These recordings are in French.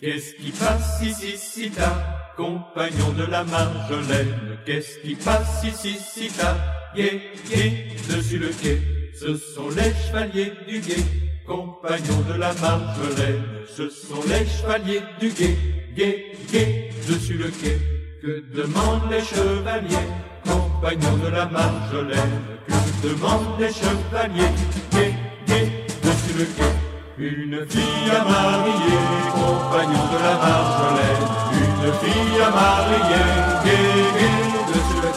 Qu'est-ce qui passe ici, cita, compagnon de la Marjolaine? Qu'est-ce qui passe ici, cita, gué, gué, dessus le quai? Ce sont les chevaliers du gué, compagnons de la Marjolaine. Ce sont les chevaliers du gué, gué, gué, dessus le quai. Que demandent les chevaliers, compagnons de la Marjolaine? Que demandent les chevaliers, gué, gué, dessus le quai? Une fille à marier, compagnon de la Marjolaine. Une fille à marier, gué, gué, dessus le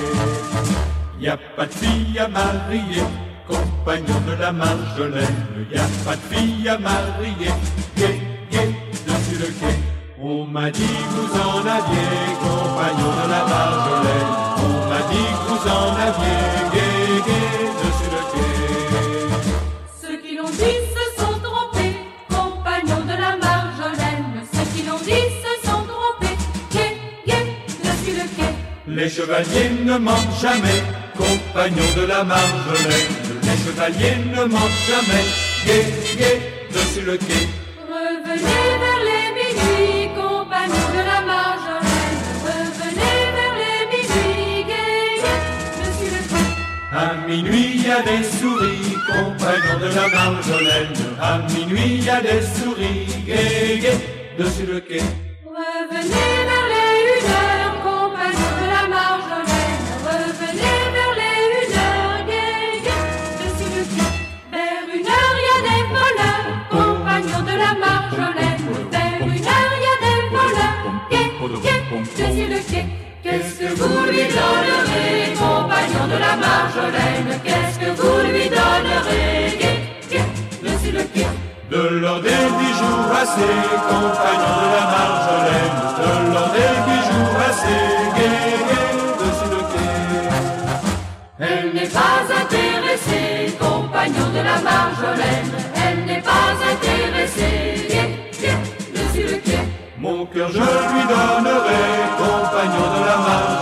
quai. Y a pas de fille à marier, compagnon de la Marjolaine. Y a pas de fille à marier, gué, gué, dessus le quai. On m'a dit que vous en aviez, compagnon de la Marjolaine. On m'a dit que vous en aviez, gué, gué, dessus le quai. Ceux qui l'ont dit se sont trompés, compagnons de la Marjolaine. Ceux qui l'ont dit se sont trompés, gué, gué, dessus le quai. Les chevaliers ne mentent jamais, compagnons de la Marjolaine. Les chevaliers ne mentent jamais, gué, gué, dessus le quai. Revenez vers les minuit, compagnons de la Marjolaine. Revenez vers les minuit, gué, gué, dessus le quai. À minuit il y a des souris, compagnons de la Marjolaine. À minuit il y a des souris, gué, gué, dessus le quai. Revenez vers les 1 heure, compagnons de la Marjolaine. Revenez vers les 1 heure, gué, gué, dessus le quai. Vers 1 heure, il y a des voleurs, compagnons de la Marjolaine. Vers 1 heure, il y a des voleurs, gué, gué, dessus le quai. Qu'est-ce que vous lui donnerez, compagnons de la Marjolaine? Qu'est-ce que vous lui donnerez, gué, gué, dessus le quai? De l'or des bijoux assez, compagnons de la Marjolaine. De l'or des bijoux assez, gué, gué, dessus le quai. Elle n'est pas intéressée, compagnons de la Marjolaine. Elle n'est pas intéressée, gué, gué, dessus le quai. Mon cœur je lui donnerai, compagnon de la Marjolaine.